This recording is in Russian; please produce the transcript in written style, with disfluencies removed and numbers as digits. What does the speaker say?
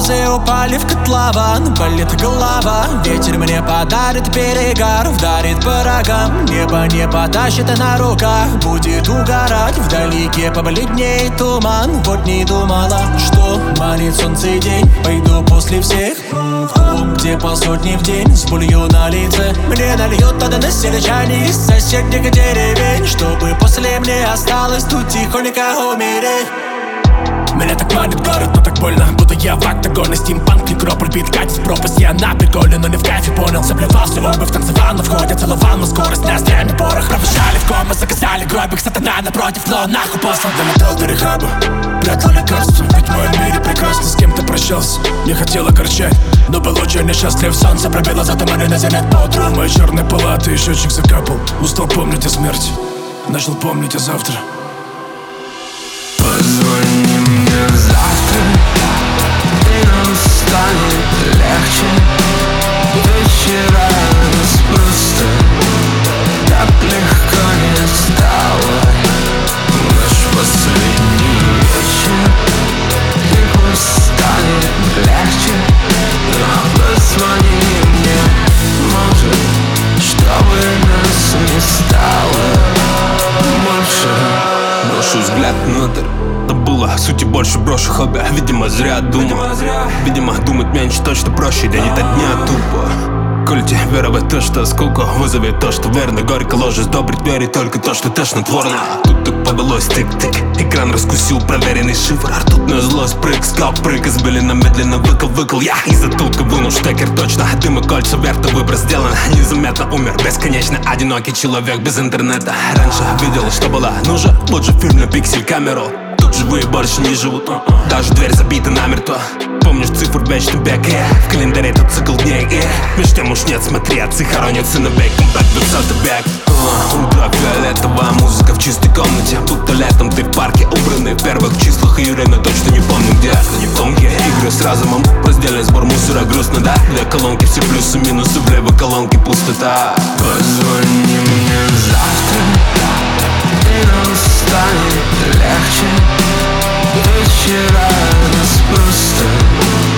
Слезы упали в котлован, болит голова. Ветер мне подарит перегар, вдарит по рогам. Небо не потащит на руках, будет угорать. Вдалеке побледнеет туман. Вот не думала, что манит солнце и день. Пойду после всех в клуб, где по сотне в день. С болью на лице мне нальет односельчане из соседних деревень, чтобы после мне осталось тут тихонько умереть. Меня так манит город, но так больно, будто я в октагоне. Стимпанк, некрополь, бит, катит в пропасть. Я на приколе, но не в кайфе, понял. Заплевался обувь, танцевал на входе, целовал на скорость, ноздрями порох. Провожали в кома, заказали гробик, сатана напротив, но нахуй послан. Домотал до рехаба, прятал лекарство, ведь в моем мире прекрасно с кем-то прощался. Не хотел огорчать, но был очень несчастлив. Солнце пробило за туманы на зенит по утру. Мои черные палаты и счетчик закапал. Устал помнить о смерти, начал помнить о завтра. Позвони мне завтра, и нам станет легче. Вечера нас просто так легко не стало. Наш последний вечер, и пусть станет легче. Но позвони мне, может, чтобы нас не стало больше. Брошу взгляд внутрь, но было сути больше, брошу хобби. Видимо, зря думал, видимо, думать меньше точно проще. День ото дня тупо. Кольте веровать то, что скуку вызовет то, что верно. Горько ложись, добрить верить только то, что тошнотворно. Тут так повелось тык-тык, экран раскусил проверенный шифр. Ртутная злость, прыг, скал, прыг из Белина медленно выкал я из затылка вынул штекер точно. Дым и кольца, верто выбор сделан. Незаметно умер, бесконечно одинокий человек без интернета. Раньше видел, что было нужно, лучше фильм на пиксель камеру. Тут живые больше не живут, даже дверь забита намертво. Помнишь цифр вечный бег, в календаре этот цикл дней, меж тем уж нет, смотри, отцы хоронятся на бейк. Комбэк, 200-й бег. Ультрафиолетовая музыка в чистой комнате, будто летом ты в парке убранный. В первых числах июля, но точно не помню где. Тонкие игры с разумом, раздельный сбор мусора, грустно, да? Две колонки, все плюсы, минусы, в левой колонке пустота. Позвони мне завтра, и нам станет легче. Вечера нас просто